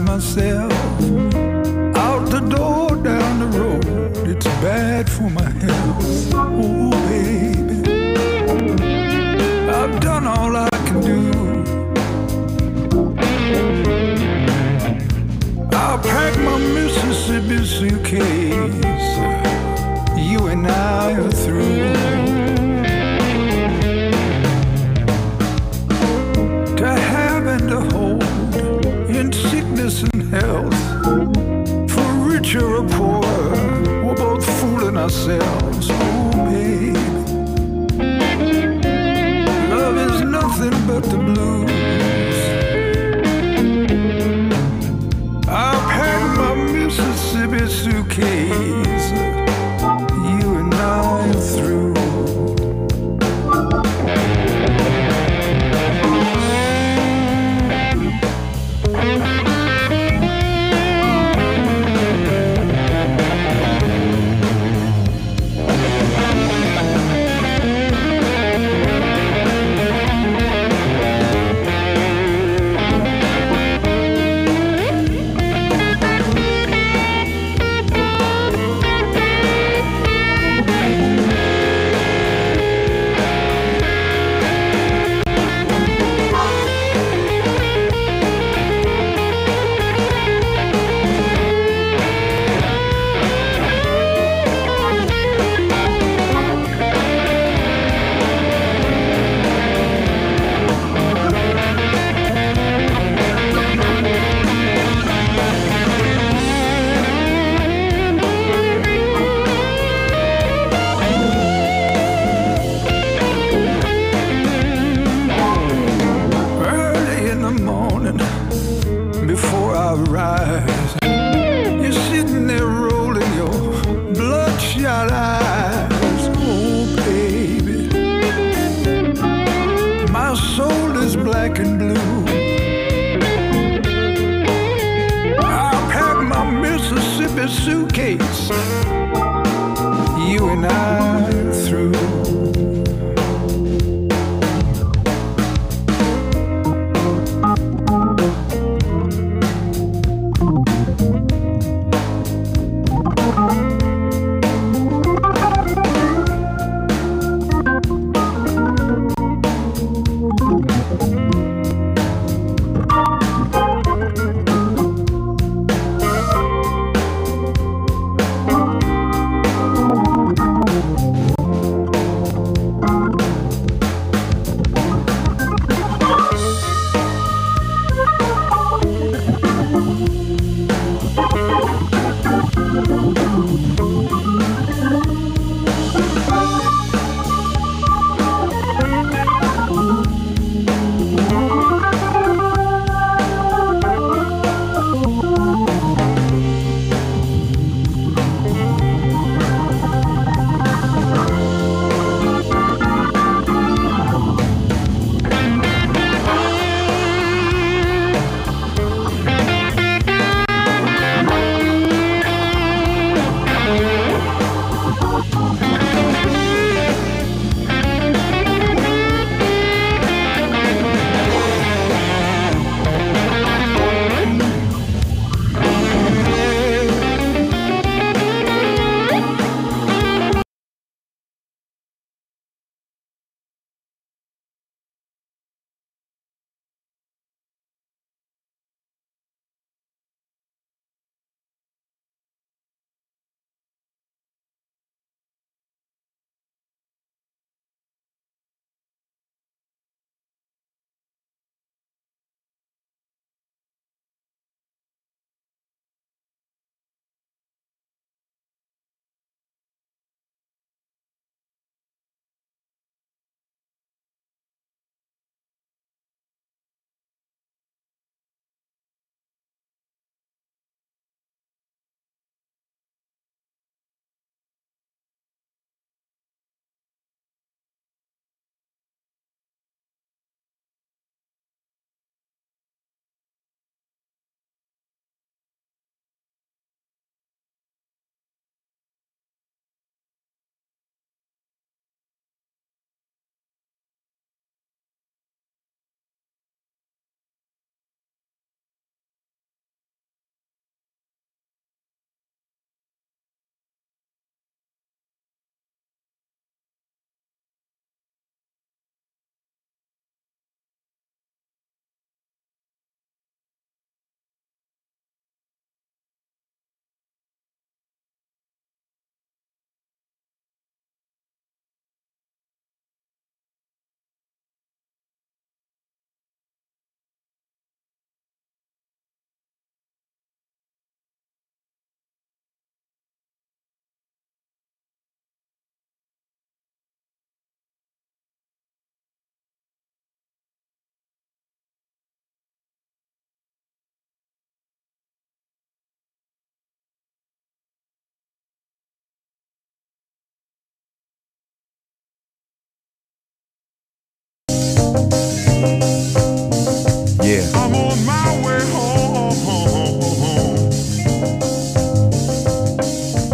myself. Out the door, down the road, it's bad for my health. Oh, baby, I've done all I can do. I'll pack my Mississippi suitcase. You and I are through. To have and to hold, in sickness and health, for richer or poorer, we're both fooling ourselves. Oh, babe, love is nothing but the blues. I'll pack my Mississippi suitcase. You and I are through. Before I rise, you're sitting there rolling your bloodshot eyes. Oh, baby, my soul is black and blue. I'll pack my Mississippi suitcase. You and I are through.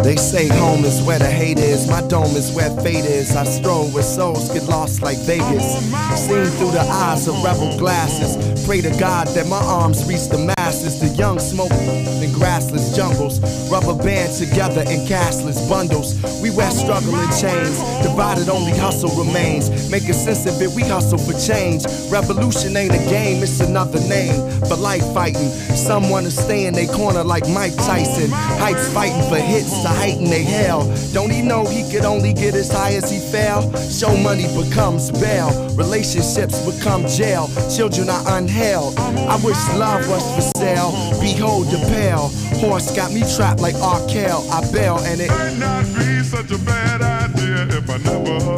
They say home is where the hate is, my dome is where fate is. I stroll where souls get lost like Vegas, seen through the eyes of rebel glasses. Pray to God that my arms reach the masses. The young smoke in grassless jungles, rubber band together in cashless bundles. We wear struggle in chains, divided only hustle remains. Making sense of it, we hustle for change. Revolution ain't a game, it's another name for life fighting. Some wanna stay in their corner like Mike Tyson. Hypes fighting for hits to heighten they hell. Don't he know he could only get as high as he fell? Show money becomes bail, relationships become jail. Children are unheld. I wish love was for sale. Behold the pale horse got me trapped like Arkell. I bail and it might not be such a bad idea if I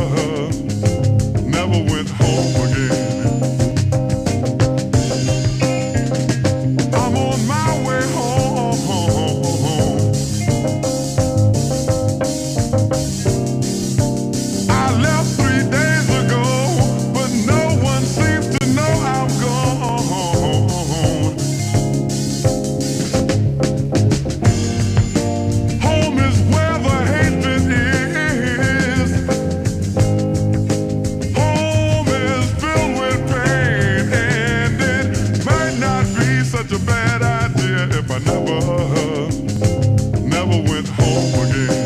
never went home again. I'm on my way home. I left 3 days ago, but no one seems to know I'm gone. Home is where the hatred is. Home is filled with pain, and it might not be such a bad idea if I never went home again.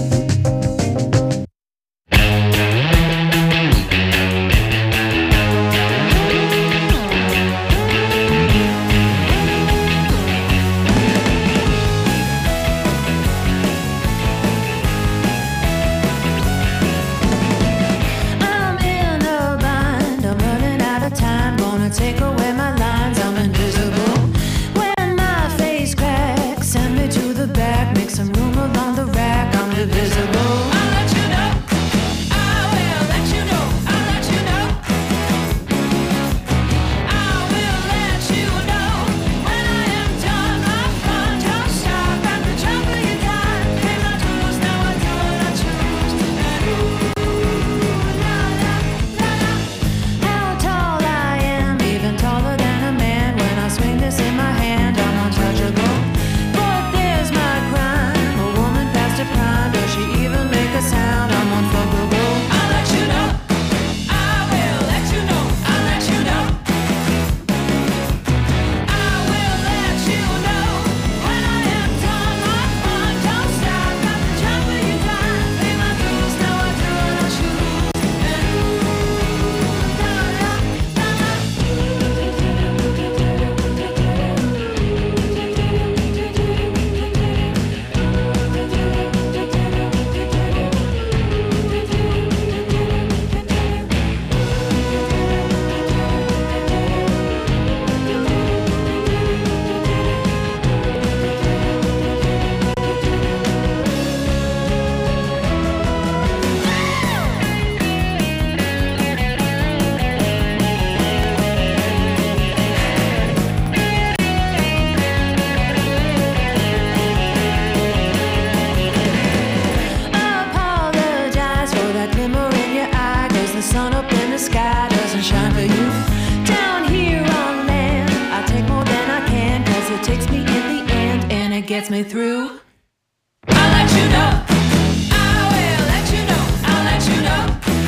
I'm in a bind, I'm running out of time. Gonna take away my lines, I'm invisible. When my face cracks, send me to the back. Make some room along the rack, I'm divisible. I'll let you know, I will let you know, I'll let you know. I will let you know when I am done. My fun don't stop, got the jump of your time. Pay my dues, now I do what I choose. And how tall I am, even taller than a man. When I swing this in my hand, I'm untouchable. But there's my crime, a woman past her prime. Does she even make a sound? I'm unfuckable. I'll let you know, I will let you know, I'll let you know. I will let you know when I am done. My fun don't stop, got the jump of your time. Pay my dues, now I do what I choose. And apologize for that glimmer in your eye, 'cause the sun up in the sky doesn't shine for you. Down here on land, I take more than I can, 'cause it takes me in the end and it gets me through. I'll let you know, I will let you know, I'll let you know.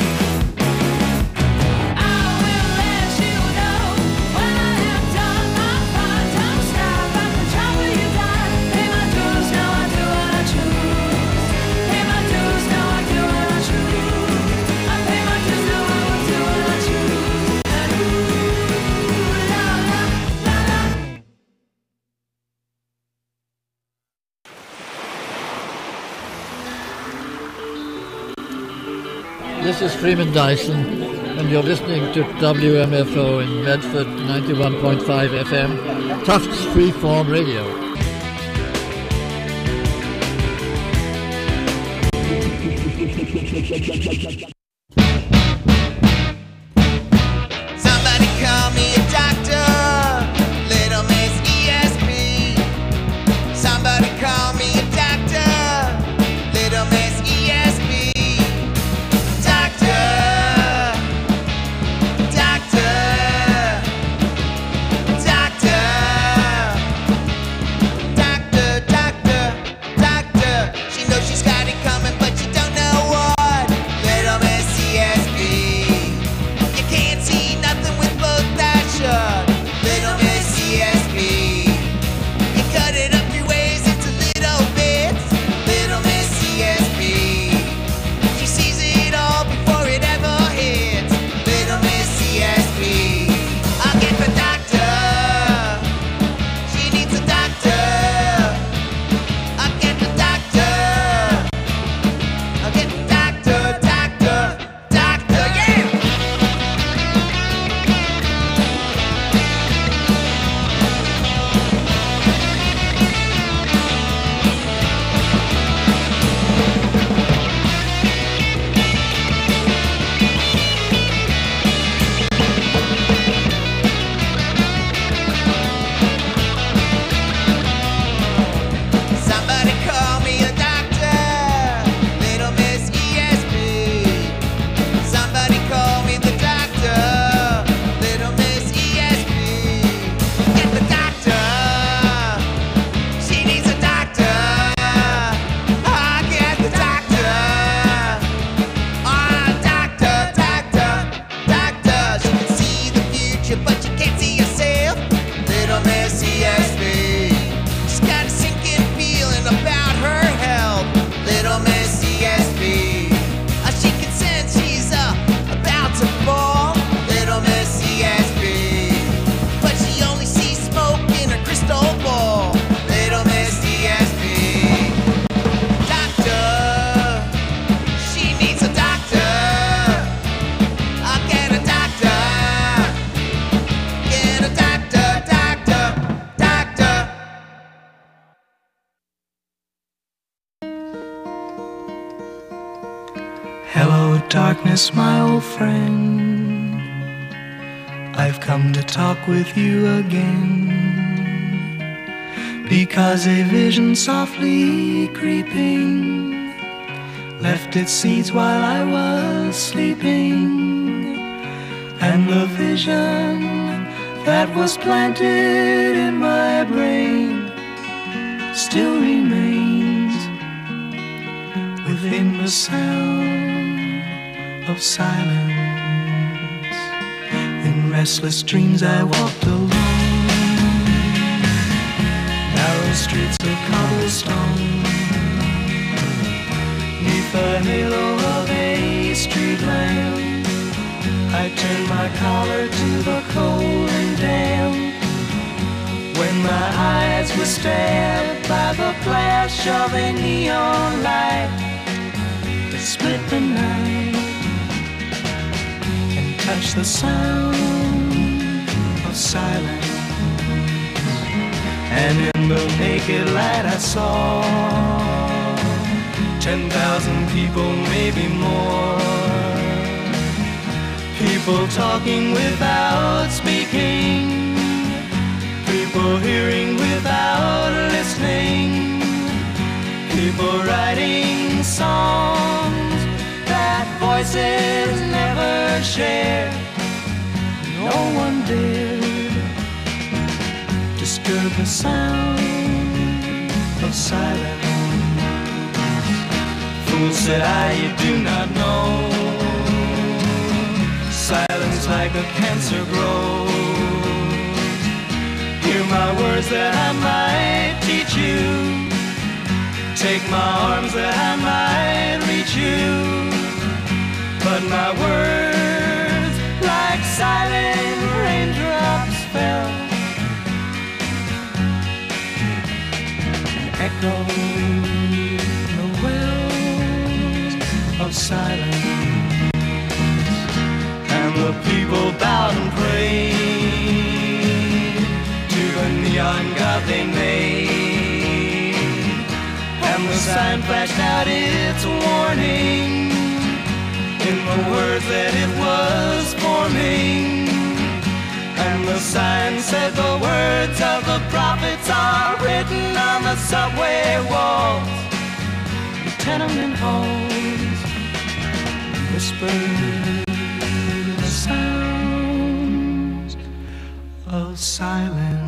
I will let you know when I am done. My fun don't stop, got the jump of your time. Pay my dues, now I do what I choose. Pay my dues, now I do what I choose. I pay my dues, now I will do what I choose. And la la la la. This is Freeman Dyson, and you're listening to WMFO in Medford 91.5 FM, Tufts Freeform Radio. Somebody call me a doctor, little Miss ESP. Somebody call me a doctor, little Miss ESP. Doctor, doctor, doctor, doctor, doctor, doctor. She knows darkness, my old friend, I've come to talk with you again, because a vision softly creeping left its seeds while I was sleeping, and the vision that was planted in my brain still remains within the sound of silence. In restless dreams I walked alone, narrow streets of cobblestone, neath the halo of a street lamp. I turned my collar to the cold and damp, when my eyes were stabbed by the flash of a neon light that split the night and touched the sound of silence. And in the naked light I saw 10,000 people, maybe more, people talking without speaking, people hearing without listening, people writing songs that voices never shared. No one dared disturb the sound of silence. Fool, said I, you do not know, silence like a cancer grows. Hear my words that I might teach you, take my arms that I might reach you, but my words like silent raindrops fell, echoing the wells of silence. And the people bowed and prayed to the neon god they made, and the sign flashed out its warning in the words that it was forming. And the sign said the words of the prophets are written on the subway walls, the tenement halls, whispered the sounds of silence.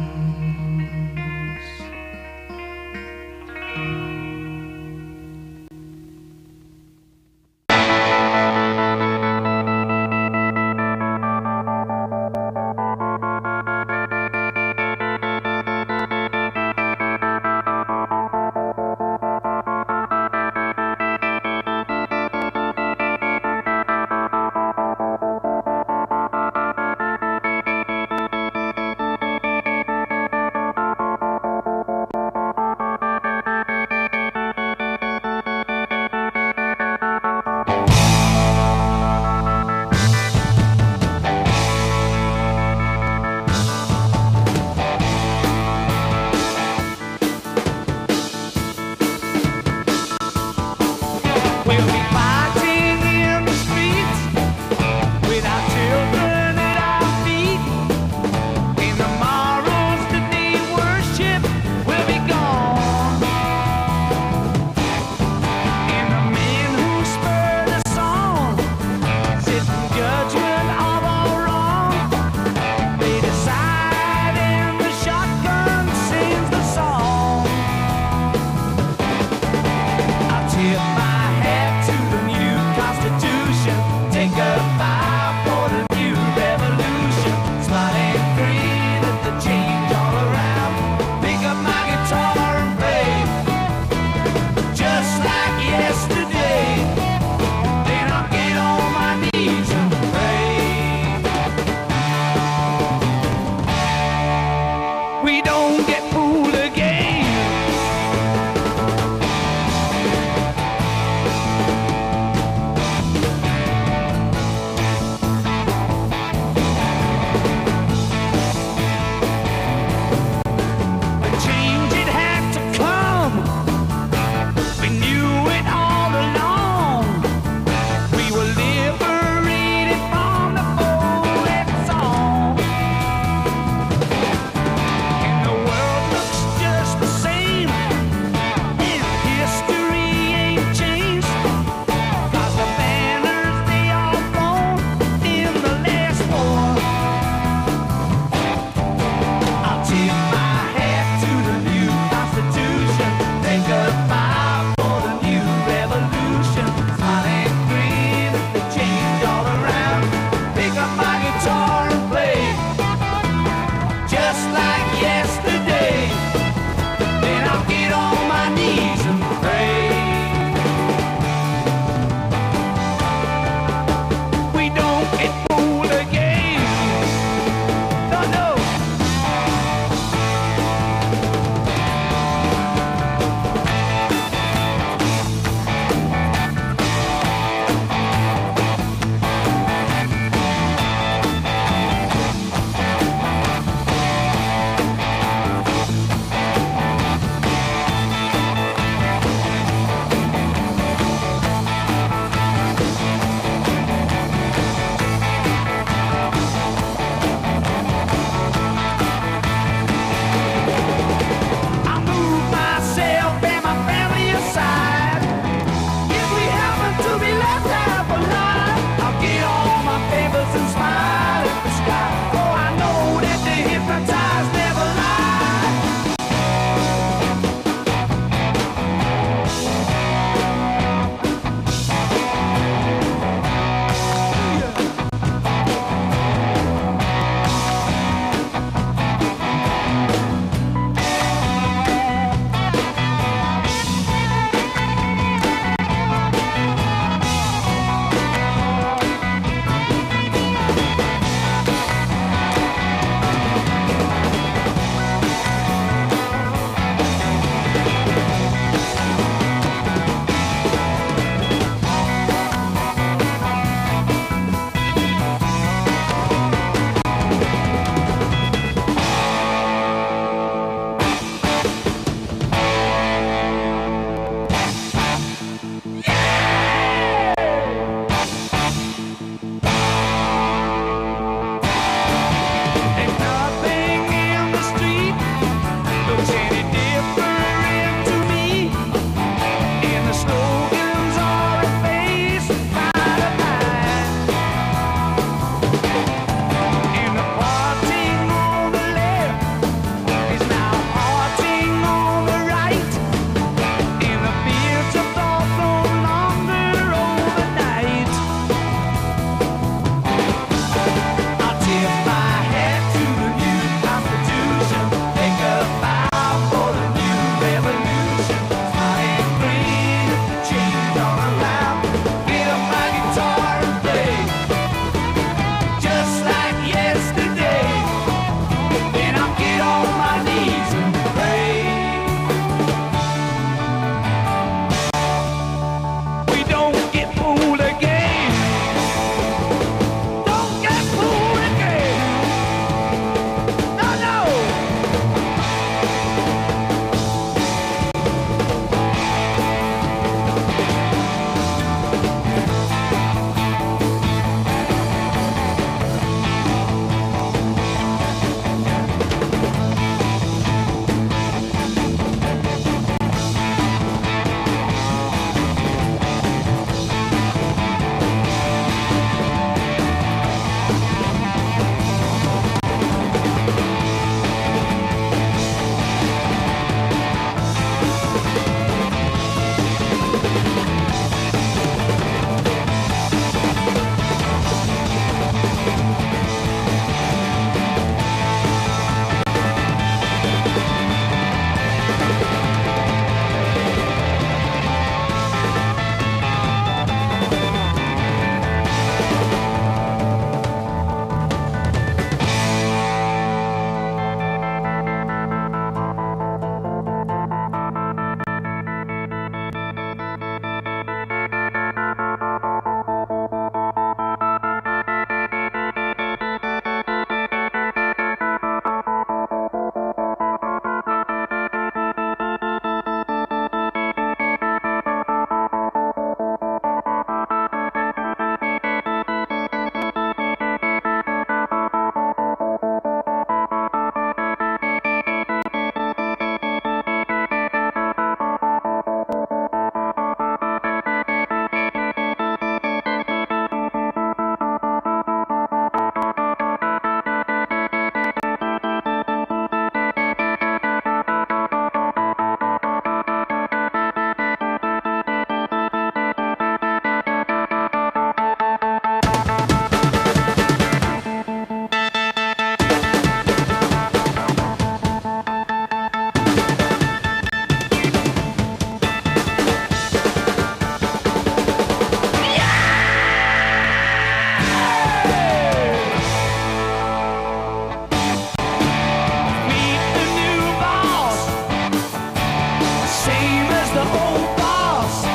old boss.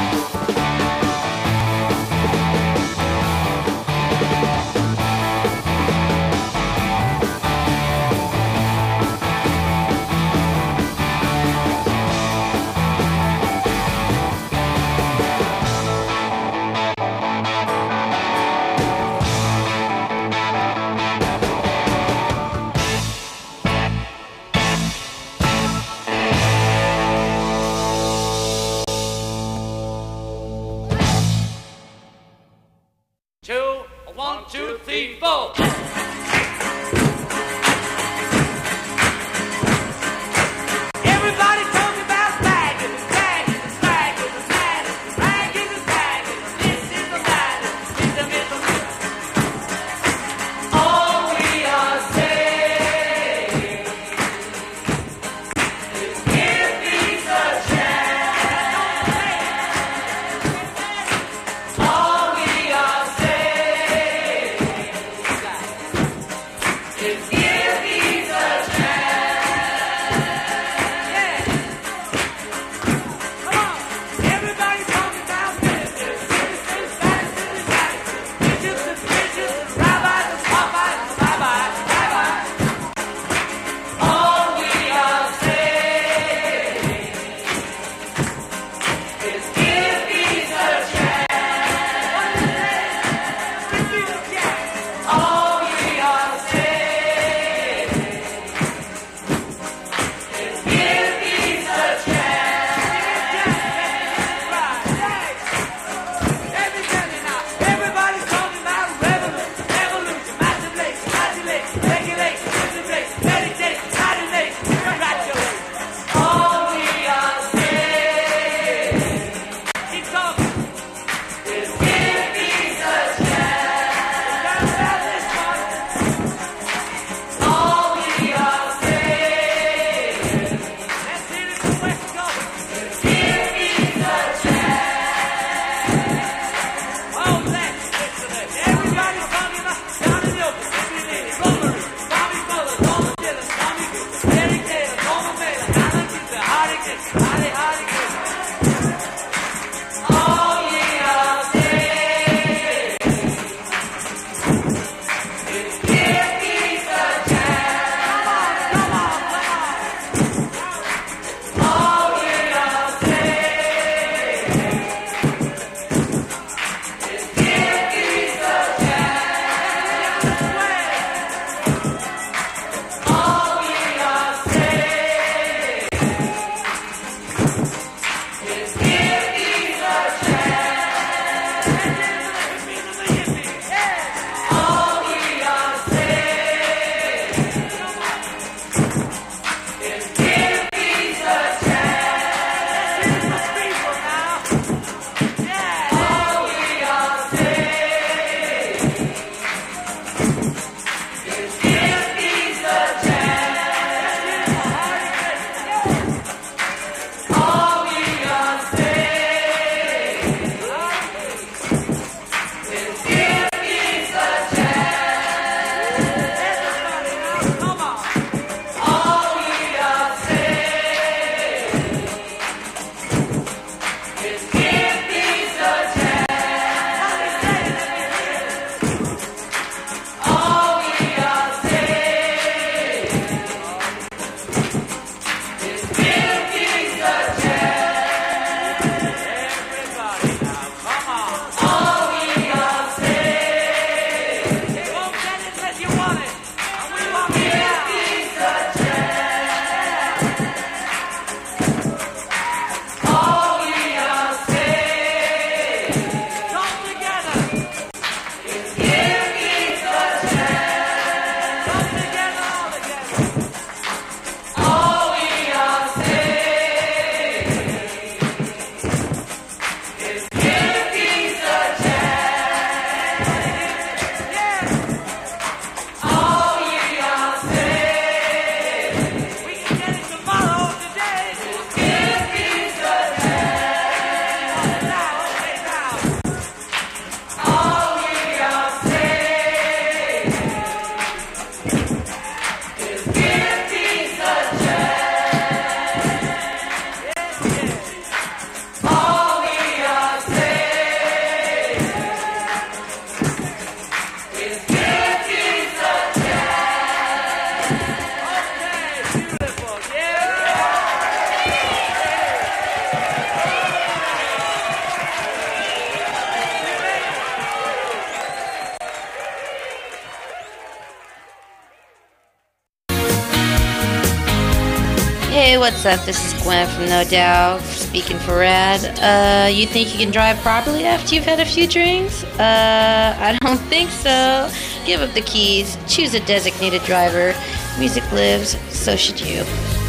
Hey, what's up? This is Gwen from No Doubt, speaking for Rad. You think you can drive properly after you've had a few drinks? I don't think so. Give up the keys, choose a designated driver. Music lives, so should you.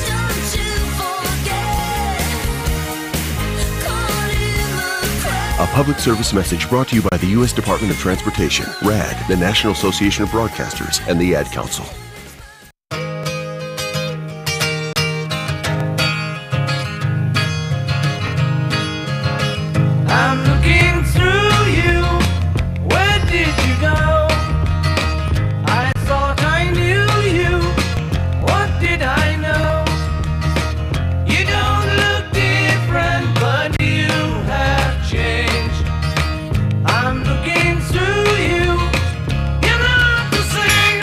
A public service message brought to you by the U.S. Department of Transportation, RAD, the National Association of Broadcasters, and the Ad Council. I'm looking through you. Where did you go? I thought I knew you. What did I know? You don't look different, but you have changed. I'm looking through you. You're not the same.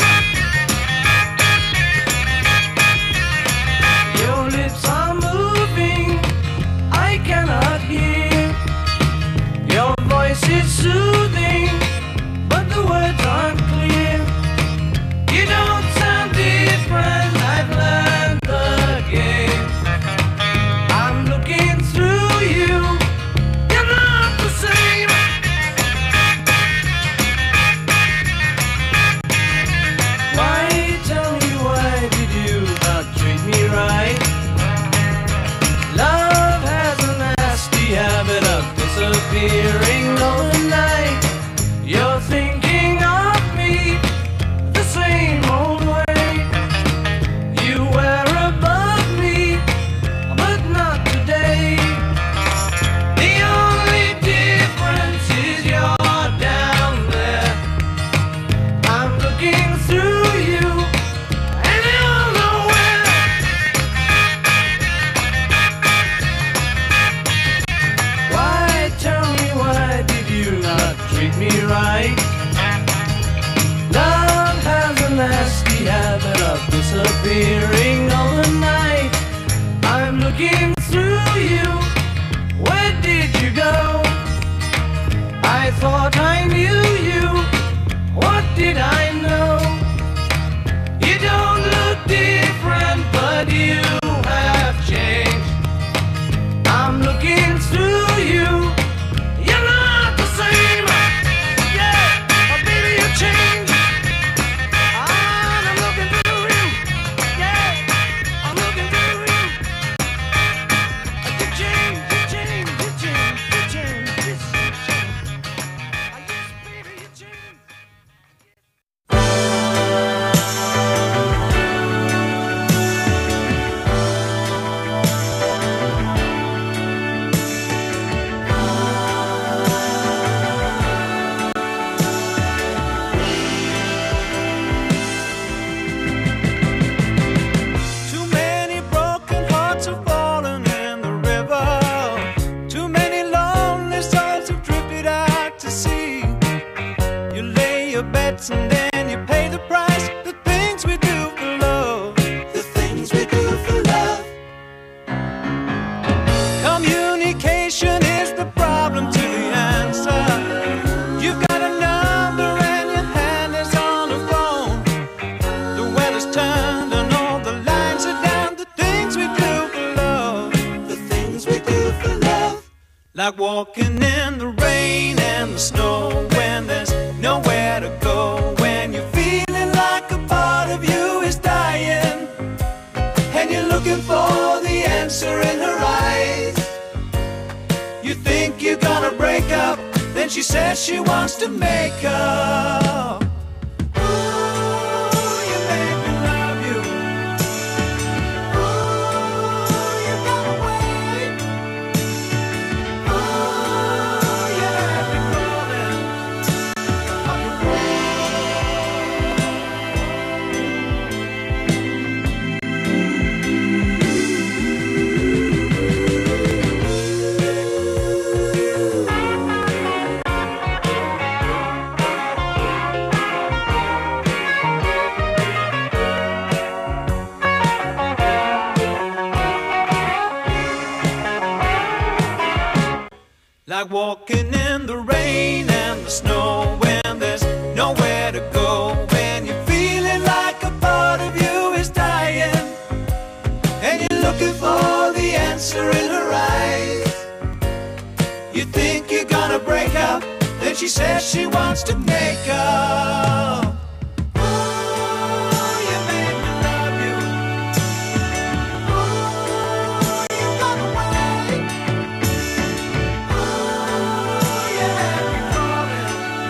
Your lips are moving. I cannot hear. Your voice is soothing, but the words aren't clear. You don't sound different, I've learned the game. I'm looking through you, you're not the same. Why, tell me, why did you not treat me right? Love has a nasty habit of disappearing overnight. You're thinking of me the same old way. You were above me, but not today. The only difference is you're down there. I'm looking through you, and you're nowhere. Why, tell me, why did you not treat me right? Love has a nasty habit of disappearing overnight. I'm looking through you. Where did you go? I thought I knew you. What did I know? You don't look different, but you have changed. I'm looking through you. You're not the same. Yeah, oh, baby, you changed. I'm looking through you. Yeah, I'm looking through you. You changed, you changed, you changed, you changed, you changed. Yes, baby, you changed. Too many broken hearts have fallen in the river. Too many lonely souls have drifted out to sea. You lay your bets and then you pay the price. The things we do for love. The things we do for love. Communication is the problem to the answer. You've got a number and your hand is on the phone. The weather's turned and all the lines are down. The things we do for love. The things we do for love. Like walking in the rain and the snow when there's nowhere to go. When you're feeling like a part of you is dying and you're looking for the answer in her eyes. You think you're gonna break up, then she says she wants to make up. Ooh, you make me love you. Ooh, you got away. Ooh, you have me calling. Like walking in the rain and the snow when there's nowhere to go. When you're feeling like a part of you is dying and you're looking for answer in her eyes. You think you're gonna break up, then she says she wants to make up. Oh, you made me love you. Oh, you got away. Oh, you had me falling.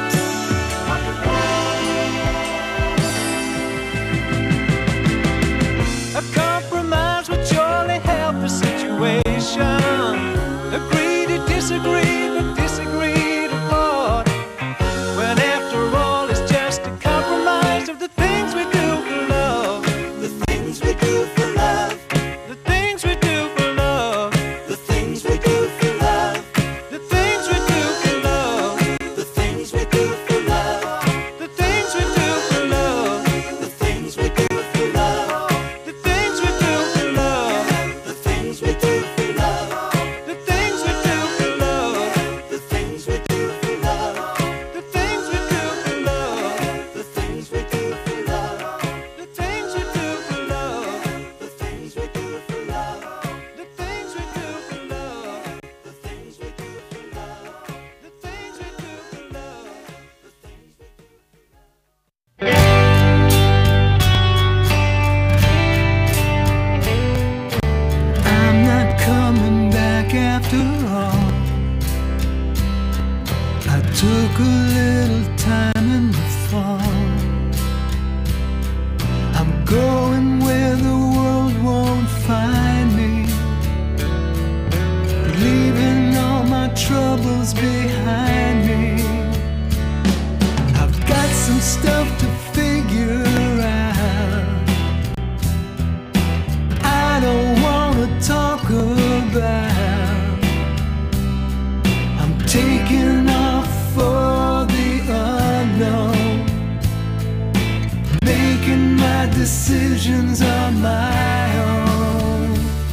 A compromise would surely help the situation. Agree to disagree, but disagree to part. When after all it's just a compromise of the things we do for love. The things we do for love. The things we do for love. The things we do for love. The things we do for love. The things we do for love. The things we do for love. The things we do for love. The things we do for love. The things we do for love. The things we do for love. The things we do for love. The things we do for love. The things we do for love. The things we do for love. The things we do for love. The things we do for love. The things we do for love. The things we do for love. The things we I'm not coming back after all. I took a little time in the fall. I'm going where the world won't find me, leaving all my troubles behind me. I've got some stuff to figure out. I don't wanna talk about. I'm taking off for the unknown, making my decisions on my own.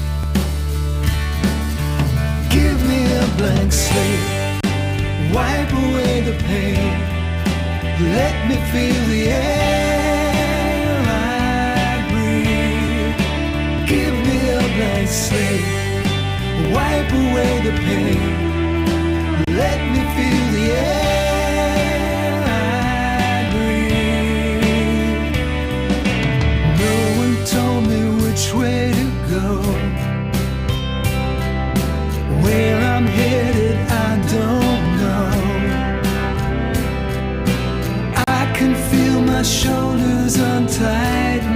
Give me a blank slate, wipe away the pain, let me feel the air I breathe. Give me a blank slate, wipe away the pain, let me feel the air I breathe. No one told me which way to go. Where I'm headed, I don't know. I can feel my shoulders untighten.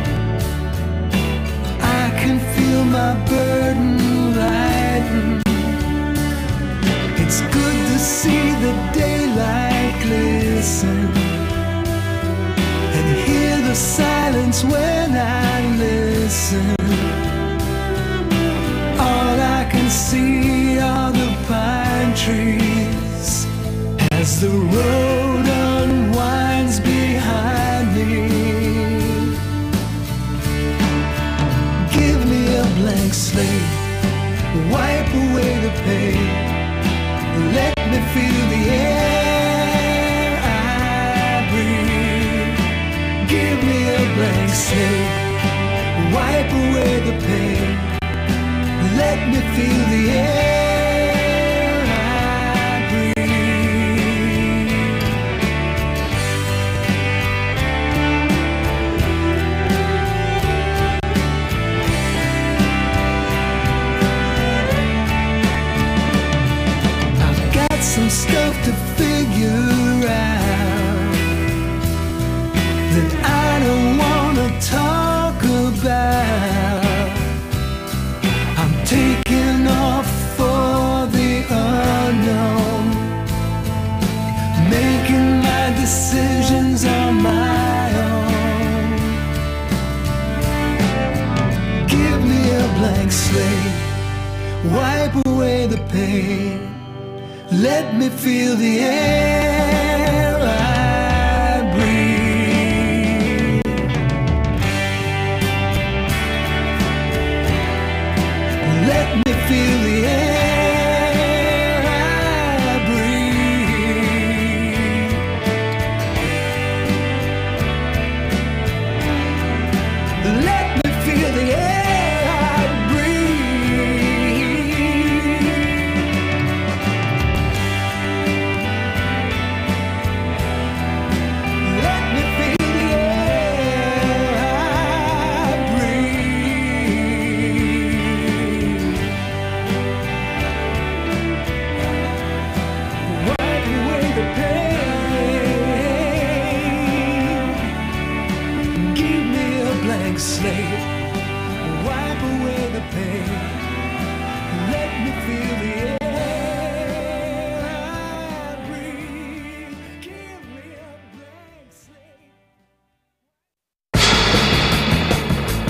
I can feel my burden lighten. It's good to see the daylight glisten and hear the silence when I listen. All I can see are the pine trees as the road unwinds behind me. Give me a blank slate, wipe away the pain, let me feel the air I breathe. Give me a blank slate, wipe away the pain, let me feel the air I breathe. I've got some stuff to figure out that I don't wanna talk about. I'm taking off for the unknown, making my decisions on my own. Give me a blank slate, wipe away the pain, let me feel the air I breathe. Let me feel the air I breathe. Let me feel the air I breathe.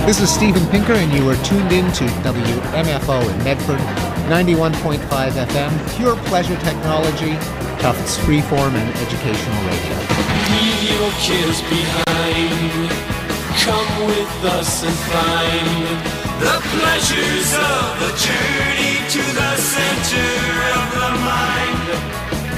This is Steven Pinker, and you are tuned in to WMFO in Medford, 91.5 FM, pure pleasure technology, Tufts freeform and educational radio. Leave your cares behind. Come with us and find the pleasures of the journey to the center of the mind.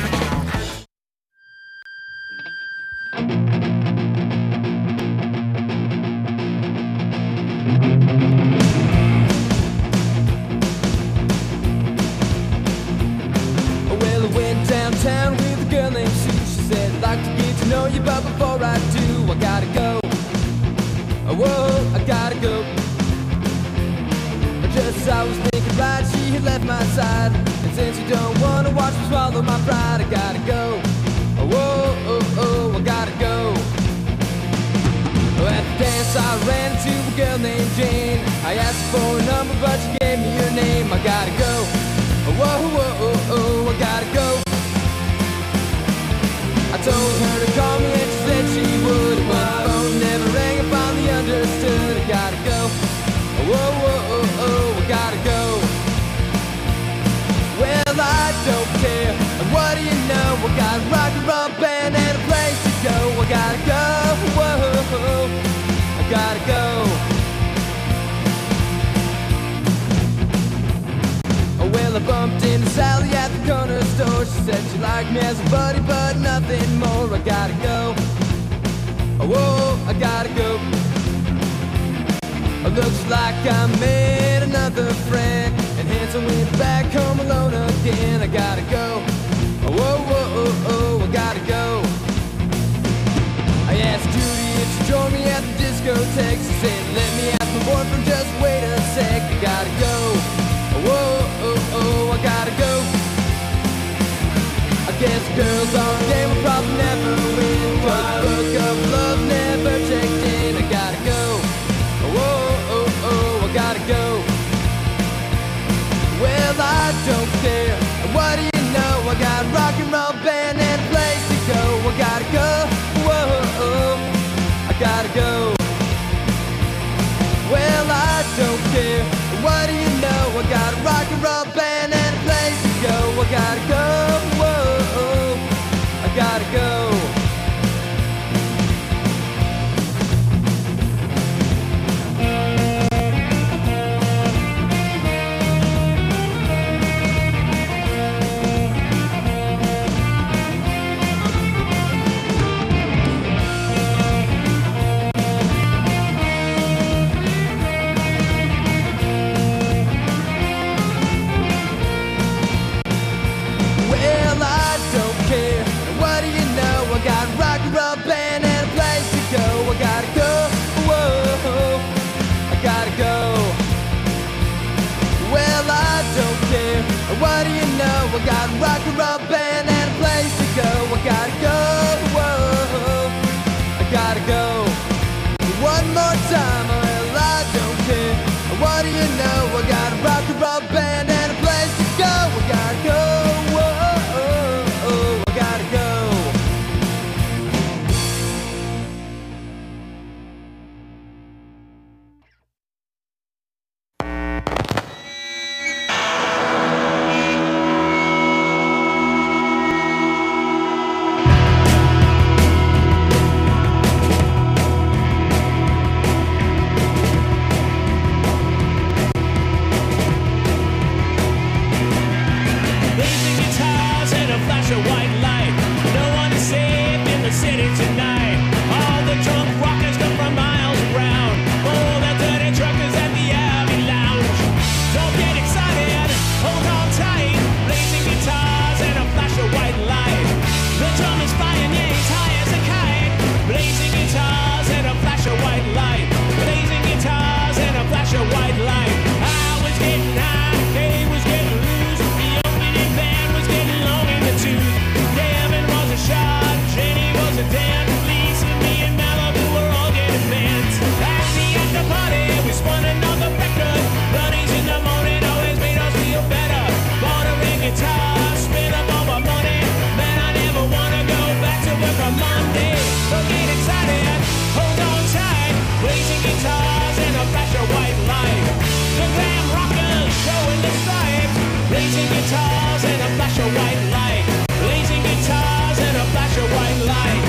Well, I went downtown with a girl named Sue. She said, I'd like to get to know you, but before I do, I gotta go. Whoa, I gotta go. Just as I was thinking right, she had left my side. And since you don't wanna watch me swallow my pride, I gotta go. Whoa, oh, oh, I gotta go. At the dance I ran into a girl named Jane. I asked her for a number, but she gave me her name. I gotta go. Whoa, whoa, oh, oh, I gotta go. I told her to call me and she said she would. But the phone never rang, I finally understood. I gotta go. Whoa, whoa, oh, oh, I gotta go. Well, I don't care. And what do you know? I got a rock and roll band and a place to go. I gotta go. Whoa, I gotta go. Well, I bumped into Sally at the corner store. She said she liked me as a buddy, but nothing more. I gotta go. Whoa, I gotta go. Looks like I made another friend, and hence I went back home alone again. I gotta go. Whoa, whoa, oh, oh, I gotta go. I asked Judy if she joined me at the discotheque. She said, let me ask my boyfriend, just wait a sec. I gotta go. Whoa, oh, oh, I gotta go. I guess girls on a game will probably never win, 'cause the book of love never checked in. I gotta go. Whoa, oh, oh, I gotta go. Well, I don't care. What do you know? I got a rock and roll band and a place to go. I gotta go. Whoa, oh, I gotta go. Well, I don't care. What do you know? I got a rock and roll band and a place to go. I gotta go. Whoa, oh, I gotta go. What do you know? I got a rock and roll band and a place to go. I gotta go. Whoa, I gotta go. One more time, well, I don't care. What do you know? I got a rock and roll band and a place to go. I gotta go. Whoa, I gotta go. blazing guitars and a flash of white light. Blazing guitars and a flash of white light.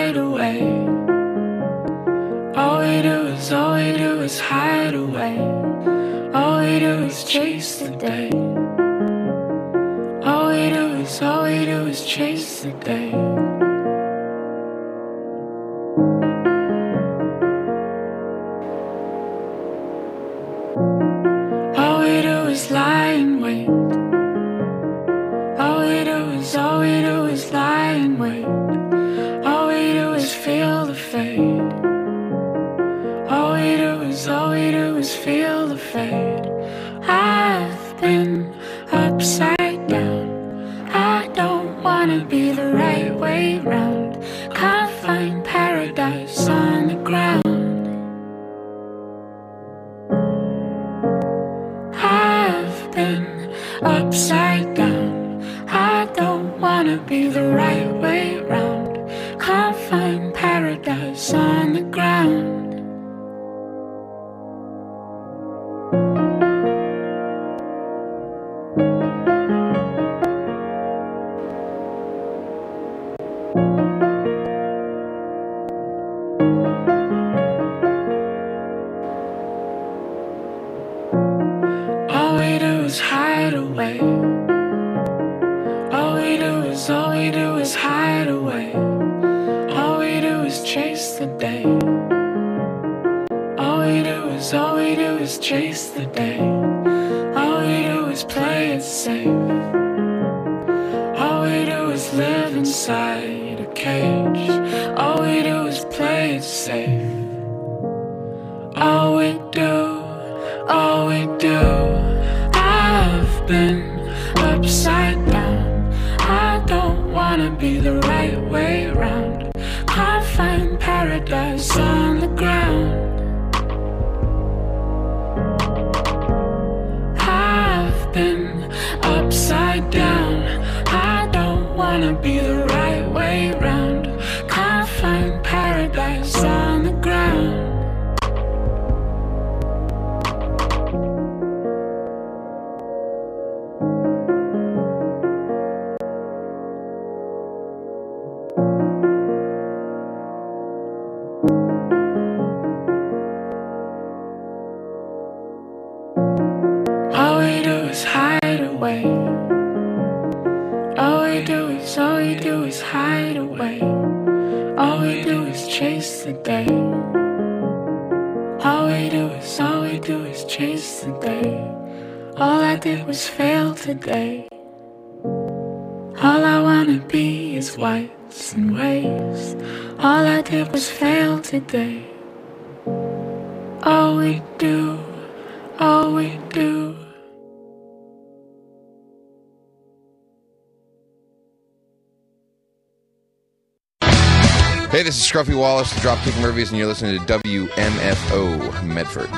hide away. All we do is hide away. All we do is chase the day. All we do is chase the day. All we do is lie in wait. All we do is lie in wait. All we do is feel the fade. All we do is feel the fade. I've been upside down. I don't wanna be the right way round. Can't find paradise on the ground. I've been upside down. I don't wanna be the right way round. Can't find paradise on the ground. All we do is hide away. All we do is hide away. All we do is chase the day. All we do is chase the day. All we do is play it safe. All we do is live inside a cage. All we do is play it safe. All we do, I've been upside down. I don't wanna be the right way round. Can't find paradise on the ground. I've been upside down. I don't wanna be the right way round. Can't find paradise on the ground. All we do is hide away. All we do is hide away. All we do is chase the day. All we do is chase the day. All I did was fail today. All I wanna be is whites and waves. All I did was fail today. All we do. Hey, this is Scruffy Wallace, the Dropkick Murphys, and you're listening to WMFO Medford.